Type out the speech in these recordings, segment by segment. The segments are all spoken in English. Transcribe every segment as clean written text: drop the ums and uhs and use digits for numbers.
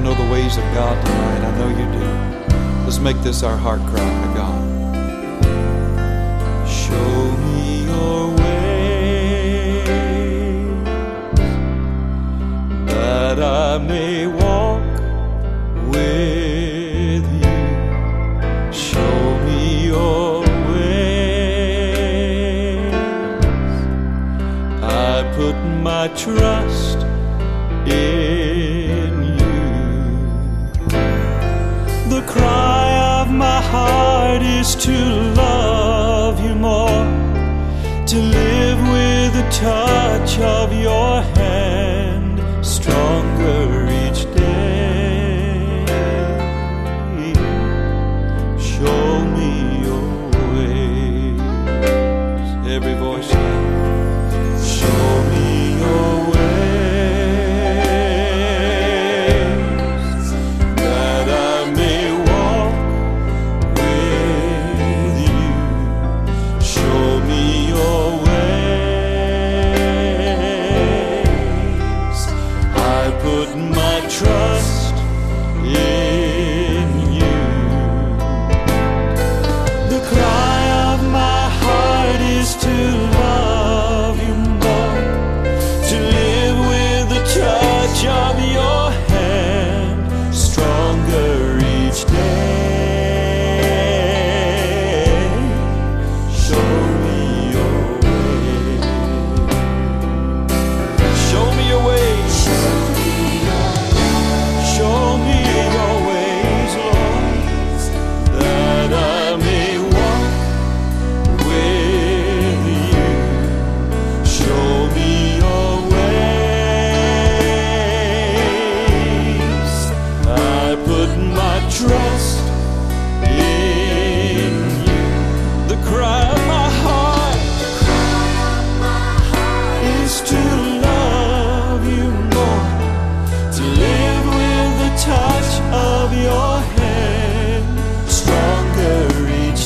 to know the ways of God tonight. I know you do. Let's make this our heart cry to God. Show me your way, that I may walk with you. Show me your ways. I put my trust in you. The cry of my heart is to love you more, to live with the touch of your hand, stronger each day. Show me your ways. Every voice now. Show me your ways, that I may walk with you. Show me your ways. I put my trust in you. The cry of my heart is to love you more, to live with the touch of your hand, stronger each day. Show me your way. Show me your ways. Show me your ways, Lord, that I may walk with you. Show me your ways. I put my trust in you. The cry of my heart is to love you more, to live with the touch of your hand, stronger each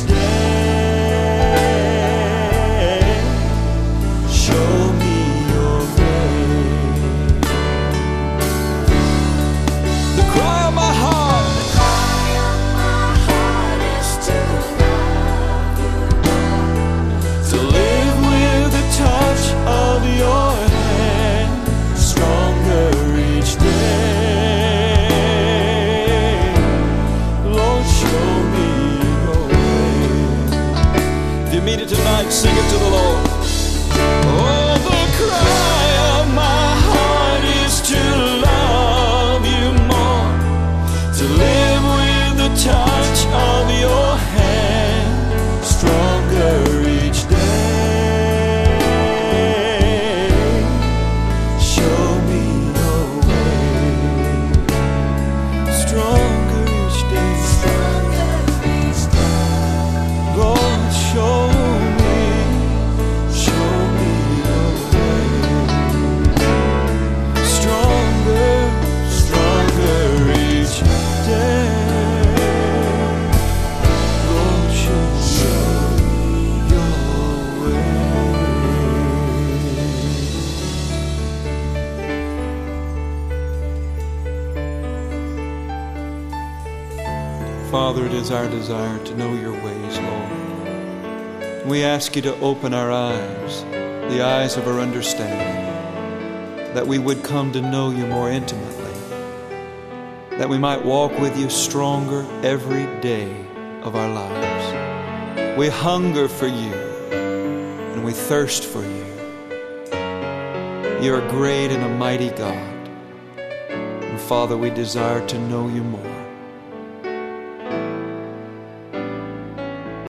day. Show me your way. The cry of my heart is to love you more, to live with the touch of your hand, stronger each day. Lord, show me your way. If you meet it tonight, sing it to the Lord. Oh, the cry of my heart is to love you more, to live with the touch of your hand, stronger each day. Show me your way. Stronger each day. Lord, show me your way. Stronger, stronger each day. Lord, show me your way. Father, it is our desire to know your ways, Lord. We ask you to open our eyes, the eyes of our understanding, that we would come to know you more intimately, that we might walk with you stronger every day of our lives. We hunger for you and we thirst for you. You are great and a mighty God. And Father, we desire to know you more.